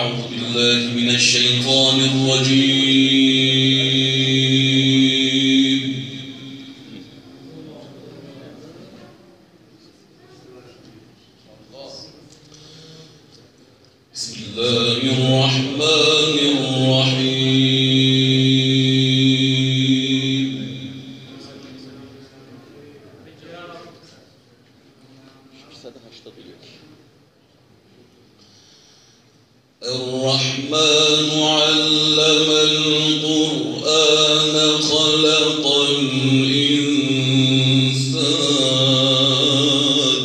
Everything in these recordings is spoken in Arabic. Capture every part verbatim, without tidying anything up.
أعوذ بالله من الشيطان الرجيم. بسم الله الرحمن الرحيم. الرحمن علم القرآن خلق الإنسان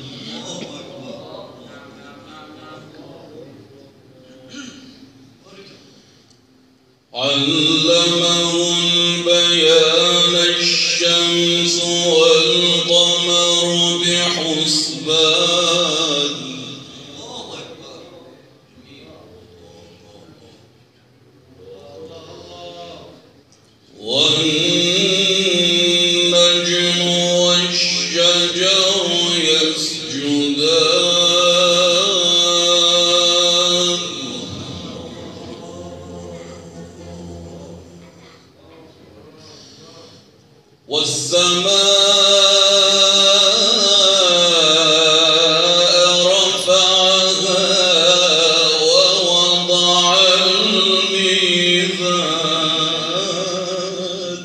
علمه البيان الشمس والقمر بحسبان والنجم والشجر يسجدان والسماء رفعها ووضع الميزان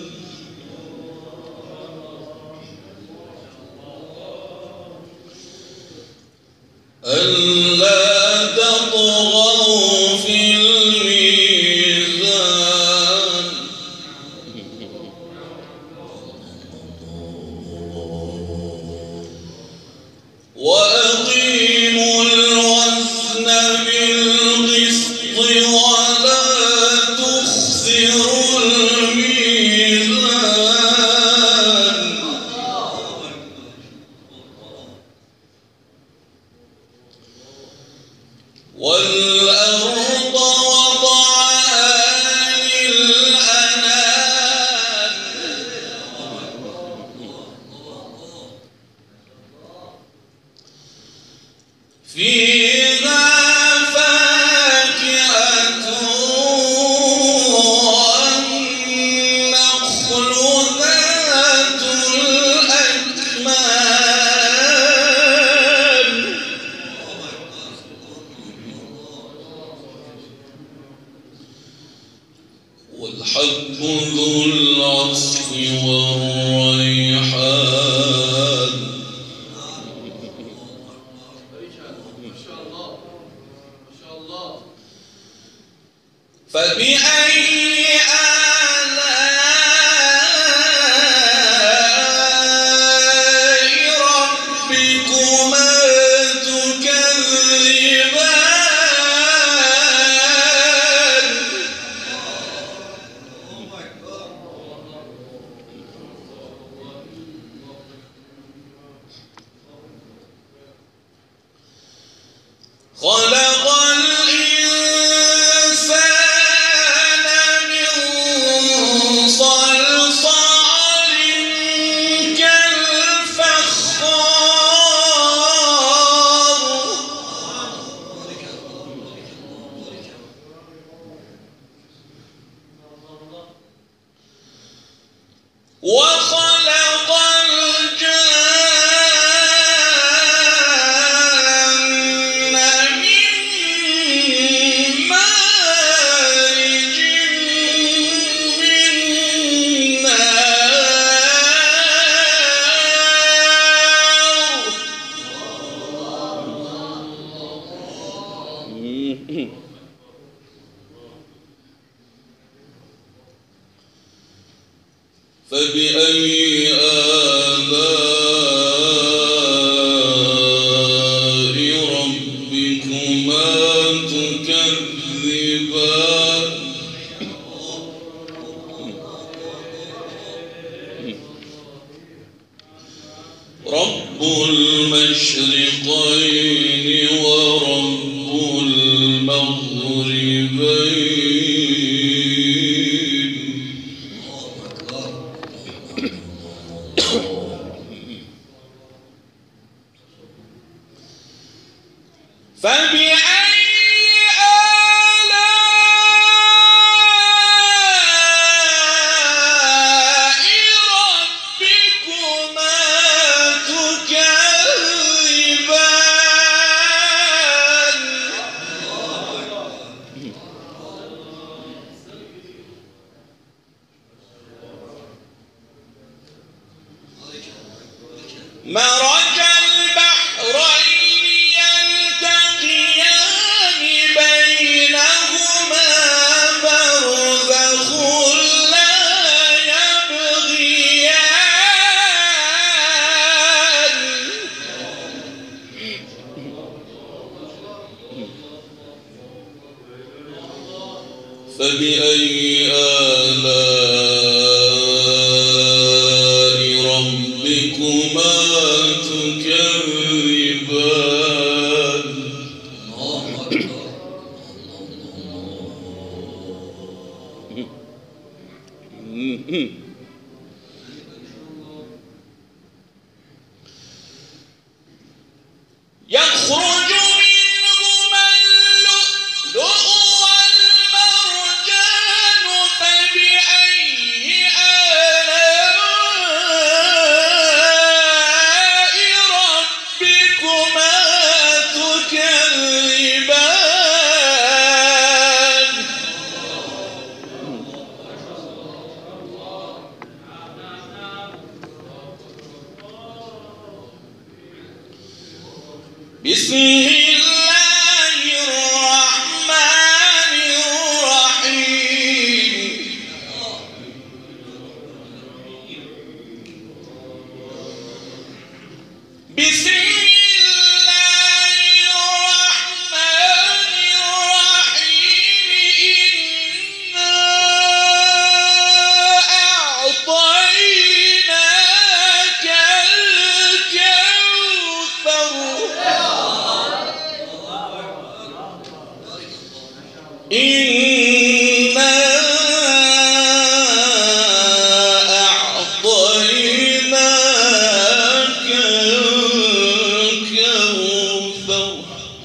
ألا تطغوا في الميزان وأقيموا الوزن بالقسط ولا تخسروا الميزان والأرض وضعها للأنام فيها فاكهة والنخل ذات الأكمام والحب ذو العصف والريحان فبأي آلاء ربكما تكذبان خلق الإنسان من صلصال كالفخار وخلق الجن من مارج من نار فبأي آلاء ربكما تكذبان رب المشرقين ورب المغربين فبأي فبأي آلاء ربكما تكذبان يخرج منهما اللؤلؤ والمرجان فبأي آلاء ربكما تكذبان بسم الله الرحمن الرحيم بسم الله الرحمن الرحيم إنا أعطيناك الكوثر إنا أعطيناك الكوثر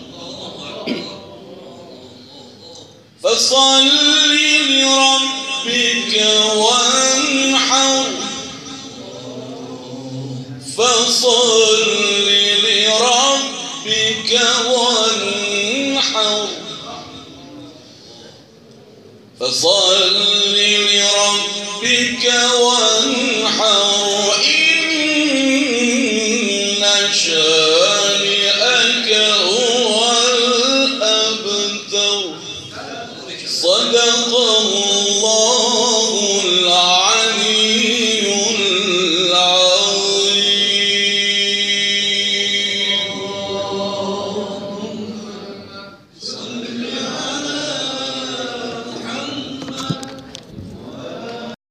فصل لربك وانحر فصل لربك وانحر فصل لربك وانحر إن شانئك هو الأبتر صدق الله